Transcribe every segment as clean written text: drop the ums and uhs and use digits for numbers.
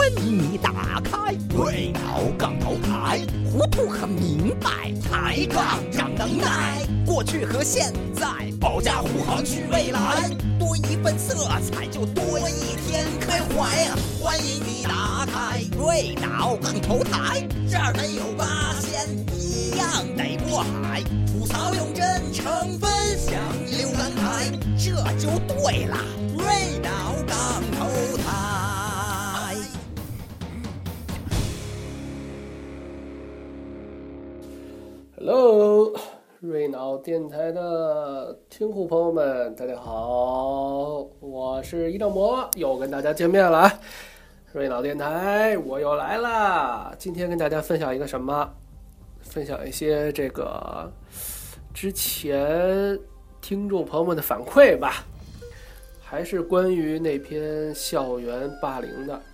欢迎你打开电脑杠头台，糊涂和明白抬杠长能耐，过去和现在保驾护航去未来，多一份色彩就多一天开怀啊！欢迎你打开电脑杠头台，这儿没有八仙，一样得过海，吐槽用真诚，分享浏览台，这就对了，电脑杠头台。 Hello， 瑞脑电台的听户朋友们，大家好，我是一道魔，又跟大家见面了。瑞脑电台，我又来啦！今天跟大家分享一个什么？分享一些这个之前听众朋友们的反馈吧，还是关于那篇校园霸凌的，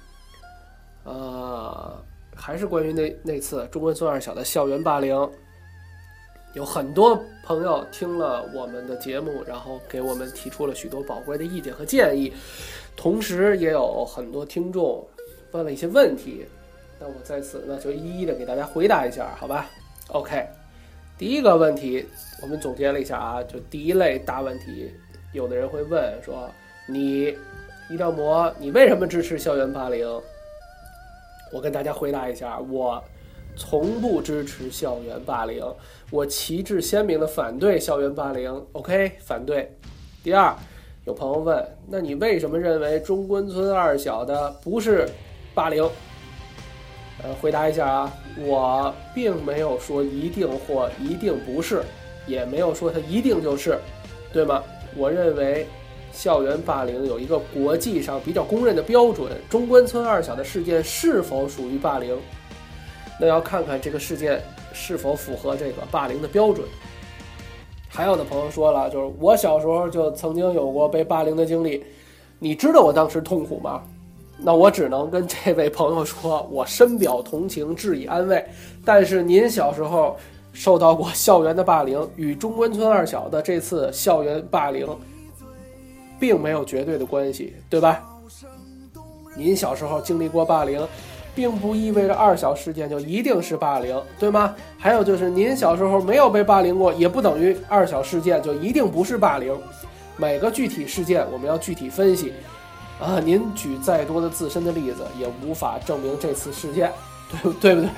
还是关于那次中关村二小的校园霸凌。有很多朋友听了我们的节目，然后给我们提出了许多宝贵的意见和建议，同时也有很多听众问了一些问题，那我在此呢就一一的给大家回答一下，好吧 ？OK， 第一个问题我们总结了一下啊，就第一类大问题，有的人会问说，你一道魔，你为什么支持校园霸凌？我跟大家回答一下，我从不支持校园霸凌，我旗帜鲜明的反对校园霸凌 OK 反对。第二，有朋友问，那你为什么认为中关村二小的不是霸凌？回答一下啊，我并没有说一定或一定不是，也没有说它一定就是，对吗？我认为校园霸凌有一个国际上比较公认的标准，中关村二小的事件是否属于霸凌，那要看看这个事件是否符合这个霸凌的标准。还有的朋友说了，就是我小时候就曾经有过被霸凌的经历，你知道我当时痛苦吗？那我只能跟这位朋友说，我深表同情，致以安慰。但是您小时候受到过校园的霸凌，与中关村二小的这次校园霸凌并没有绝对的关系，对吧？您小时候经历过霸凌，并不意味着二小事件就一定是霸凌，对吗？还有就是您小时候没有被霸凌过，也不等于二小事件就一定不是霸凌。每个具体事件我们要具体分析您举再多的自身的例子也无法证明这次事件，对不对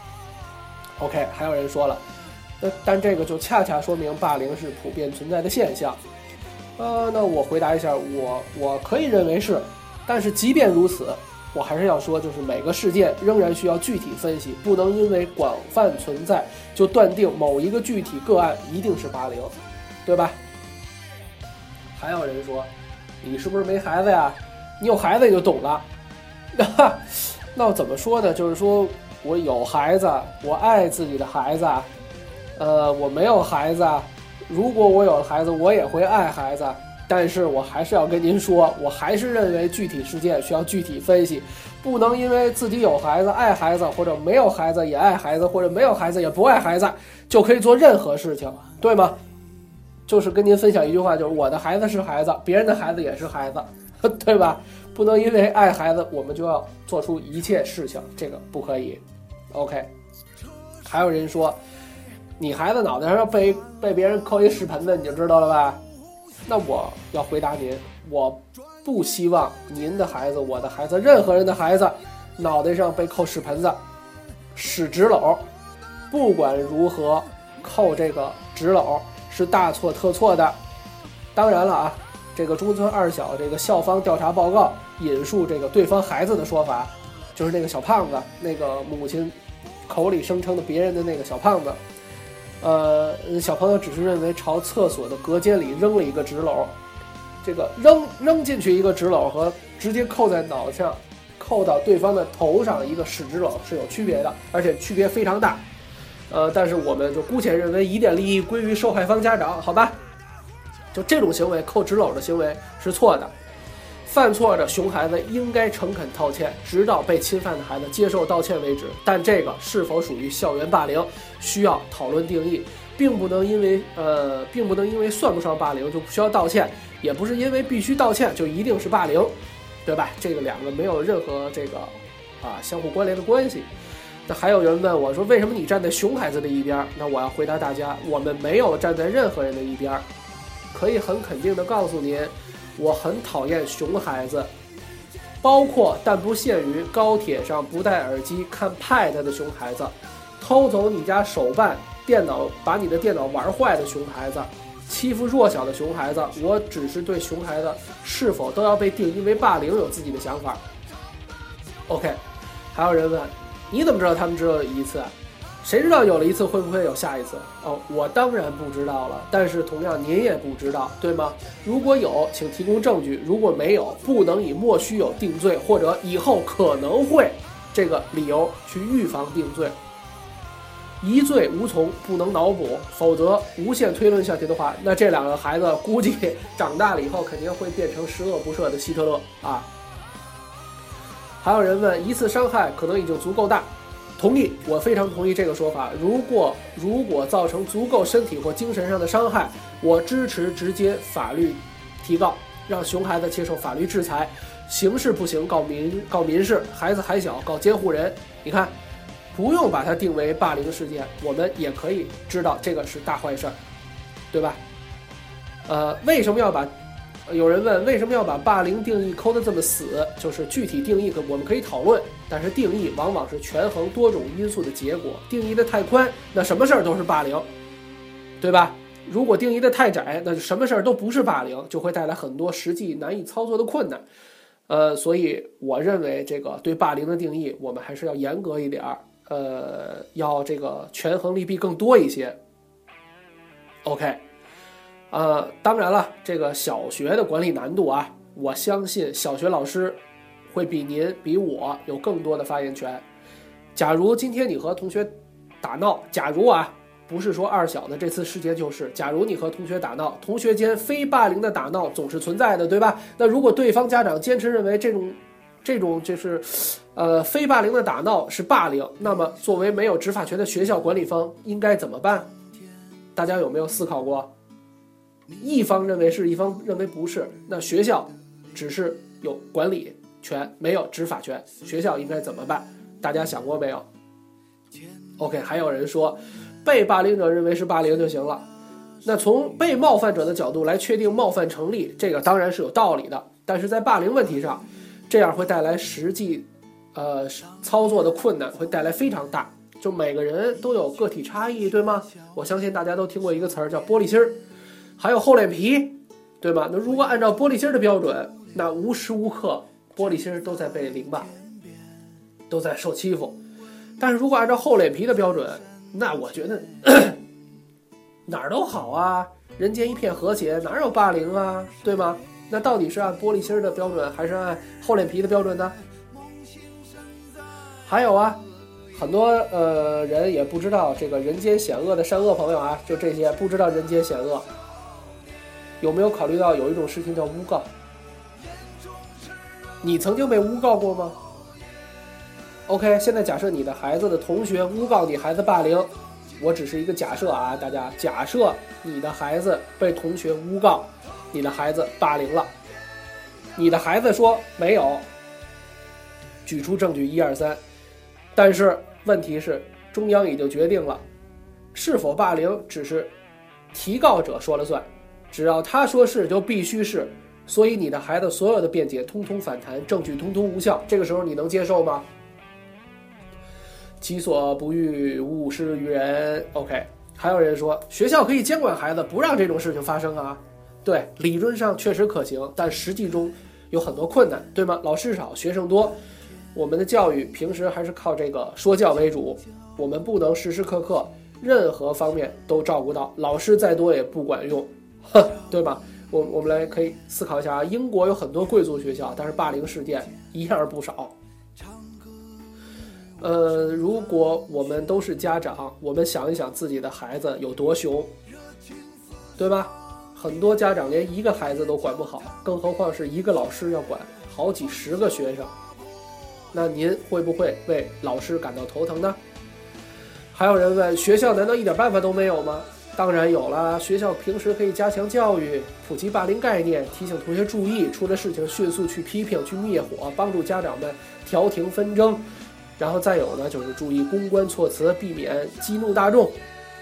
OK， 还有人说了，但这个就恰恰说明霸凌是普遍存在的现象。那我回答一下，我可以认为是，但是即便如此，我还是要说，就是每个事件仍然需要具体分析，不能因为广泛存在就断定某一个具体个案一定是霸凌，对吧？还有人说，你是不是没孩子呀？你有孩子你就懂了。那我怎么说呢？就是说我有孩子，我爱自己的孩子，我没有孩子，如果我有孩子，我也会爱孩子。但是我还是要跟您说，我还是认为具体事件需要具体分析，不能因为自己有孩子爱孩子，或者没有孩子也爱孩子，或者没有孩子也不爱孩子，就可以做任何事情，对吗？就是跟您分享一句话，就是我的孩子是孩子，别人的孩子也是孩子，对吧？不能因为爱孩子我们就要做出一切事情，这个不可以 OK。 还有人说，你孩子脑袋上被别人扣一屎盆子，你就知道了吧？那我要回答您，我不希望您的孩子，我的孩子，任何人的孩子脑袋上被扣屎盆子、屎纸篓，不管如何扣这个纸篓是大错特错的。当然了啊，这个中关村二小这个校方调查报告引述这个对方孩子的说法，就是那个小胖子，那个母亲口里声称的别人的那个小胖子，小朋友只是认为朝厕所的隔间里扔了一个纸篓，这个扔进去一个纸篓和直接扣在脑上，扣到对方的头上一个屎纸篓是有区别的，而且区别非常大。但是我们就姑且认为疑点利益归于受害方家长，好吧？就这种行为，扣纸篓的行为是错的。犯错的熊孩子应该诚恳道歉，直到被侵犯的孩子接受道歉为止。但这个是否属于校园霸凌，需要讨论定义，并不能因为算不上霸凌就不需要道歉，也不是因为必须道歉就一定是霸凌，对吧？这个两个没有任何这个相互关联的关系。那还有人问我说，为什么你站在熊孩子的一边？那我要回答大家，我们没有站在任何人的一边。可以很肯定地告诉您，我很讨厌熊孩子，包括但不限于高铁上不戴耳机看 Pad 的熊孩子，偷走你家手办电脑，把你的电脑玩坏的熊孩子，欺负弱小的熊孩子。我只是对熊孩子是否都要被定义为霸凌有自己的想法。 OK， 还有人问，你怎么知道他们只有一次？谁知道有了一次会不会有下一次？我当然不知道了，但是同样您也不知道，对吗？如果有，请提供证据；如果没有，不能以莫须有定罪，或者以后可能会这个理由去预防定罪。疑罪无从，不能脑补，否则无限推论下去的话，那这两个孩子估计长大了以后肯定会变成十恶不赦的希特勒啊！还有人问，一次伤害可能已经足够大。同意，我非常同意这个说法。如果造成足够身体或精神上的伤害，我支持直接法律提告，让熊孩子接受法律制裁。刑事不行，告民事，孩子还小，告监护人。你看，不用把它定为霸凌事件，我们也可以知道这个是大坏事儿，对吧？为什么要把？有人问为什么要把霸凌定义抠得这么死？就是具体定义我们可以讨论，但是定义往往是权衡多种因素的结果。定义的太宽，那什么事儿都是霸凌，对吧？如果定义的太窄，那就什么事儿都不是霸凌，就会带来很多实际难以操作的困难。所以我认为这个对霸凌的定义，我们还是要严格一点儿，要这个权衡利弊更多一些。OK。当然了，这个小学的管理难度啊，我相信小学老师会比您比我有更多的发言权。假如今天你和同学打闹，假如不是说二小的这次事件就是，假如你和同学打闹，同学间非霸凌的打闹总是存在的，对吧？那如果对方家长坚持认为这种就是非霸凌的打闹是霸凌，那么作为没有执法权的学校管理方应该怎么办？大家有没有思考过？一方认为是，一方认为不是，那学校只是有管理权，没有执法权，学校应该怎么办？大家想过没有 ？OK， 还有人说被霸凌者认为是霸凌就行了，那从被冒犯者的角度来确定冒犯成立，这个当然是有道理的，但是在霸凌问题上，这样会带来实际操作的困难，会带来非常大。就每个人都有个体差异，对吗？我相信大家都听过一个词儿叫玻璃心儿。还有厚脸皮，对吧？那如果按照玻璃心的标准，那无时无刻玻璃心都在被凌霸，都在受欺负。但是如果按照厚脸皮的标准，那我觉得哪儿都好啊，人间一片和谐，哪有霸凌啊，对吗？那到底是按玻璃心的标准，还是按厚脸皮的标准呢？还有很多人也不知道这个人间险恶的善恶朋友就这些不知道人间险恶。有没有考虑到有一种事情叫诬告？你曾经被诬告过吗 ？OK， 现在假设你的孩子的同学诬告你孩子霸凌，我只是一个假设大家假设你的孩子被同学诬告，你的孩子霸凌了，你的孩子说没有，举出证据1、2、3，但是问题是中央已经决定了，是否霸凌只是提告者说了算。只要他说是就必须是，所以你的孩子所有的辩解通通反弹，证据通通无效，这个时候你能接受吗？己所不欲，勿施于人。 OK， 还有人说学校可以监管孩子，不让这种事情发生对，理论上确实可行，但实际中有很多困难，对吗？老师少，学生多，我们的教育平时还是靠这个说教为主，我们不能时时刻刻任何方面都照顾到，老师再多也不管用，对吧？我们来可以思考一下英国有很多贵族学校，但是霸凌事件一样不少。如果我们都是家长，我们想一想自己的孩子有多凶，对吧？很多家长连一个孩子都管不好，更何况是一个老师要管好几十个学生，那您会不会为老师感到头疼呢？还有人问，学校难道一点办法都没有吗？ 当然有了，学校平时可以加强教育，普及霸凌概念，提醒同学注意，出了事情迅速去批评、去灭火，帮助家长们调停纷争。然后再有呢，就是注意公关措辞，避免激怒大众。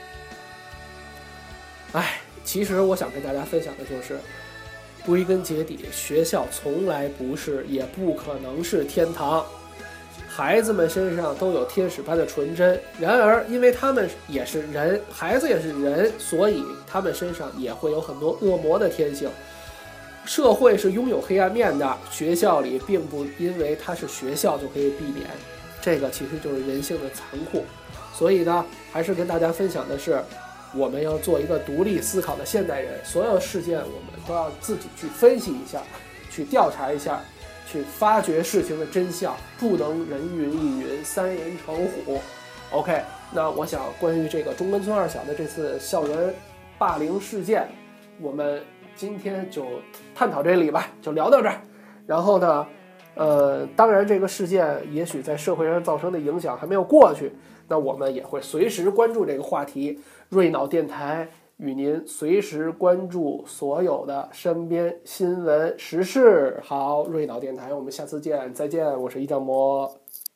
其实我想跟大家分享的就是，归根结底，学校从来不是，也不可能是天堂。孩子们身上都有天使般的纯真，然而因为他们也是人，孩子也是人，所以他们身上也会有很多恶魔的天性。社会是拥有黑暗面的，学校里并不因为它是学校就可以避免，这个其实就是人性的残酷。所以呢，还是跟大家分享的是，我们要做一个独立思考的现代人，所有事件我们都要自己去分析一下，去调查一下，去发掘事情的真相，不能人云亦云，三人成虎。OK， 那我想关于这个中关村二小的这次校园霸凌事件，我们今天就探讨这里吧，就聊到这儿。然后呢，当然这个事件也许在社会上造成的影响还没有过去，那我们也会随时关注这个话题。瑞脑电台与您随时关注所有的身边新闻时事。好，瑞脑电台，我们下次见，再见，我是一丈魔。